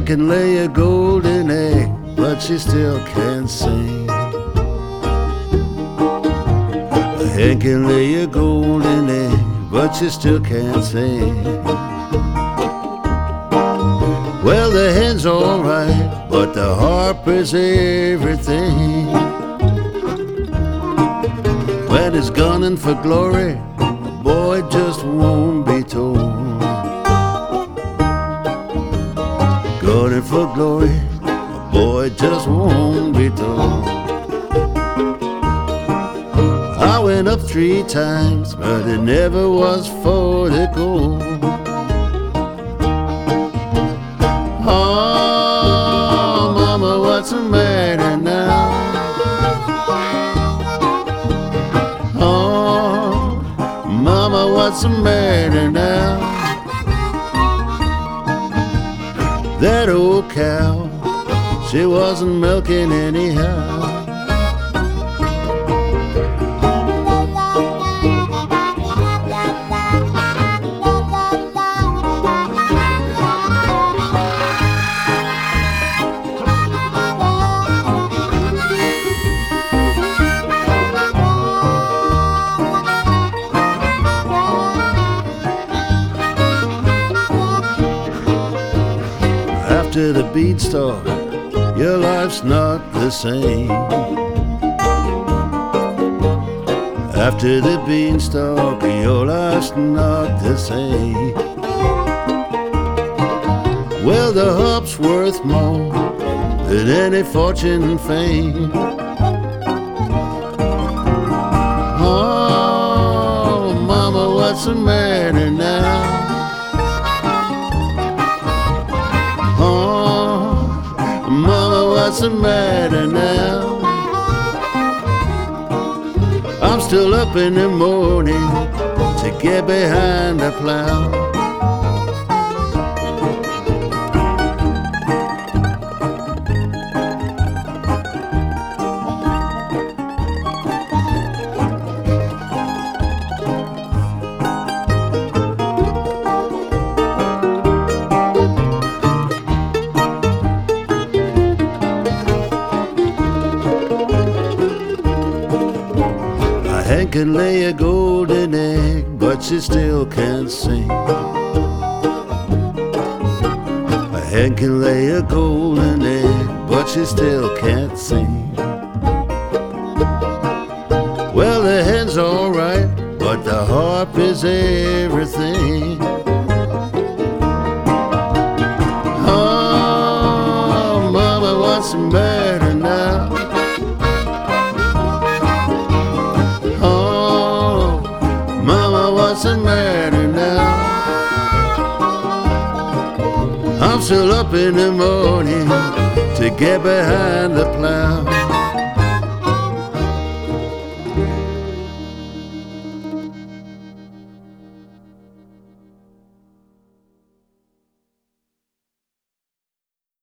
hen can lay a golden egg, but she still can't sing. A hen can lay a golden egg, but she still can't sing. Well, the hen's alright, but the harp is everything. When it's gunning for glory, the boy just won't be told. Gunning for glory, a boy just won't be told. I went up 3 times, but it never was for the gold. Oh, mama, what's the matter now? Oh, mama, what's the matter now? That old cow, she wasn't milking anyhow. After the beanstalk, your life's not the same. After the beanstalk, your life's not the same. Well, the hop's worth more than any fortune and fame. Oh, mama, what's the matter now? Mama, what's the matter now? I'm still up in the morning to get behind the plow. A hen can lay a golden egg, but she still can't sing. A hen can lay a golden egg, but she still can't sing. Well, the hen's alright, but the harp is everything. Oh, mama, what's the matter now? What's the matter now? I'm still up in the morning to get behind the plow.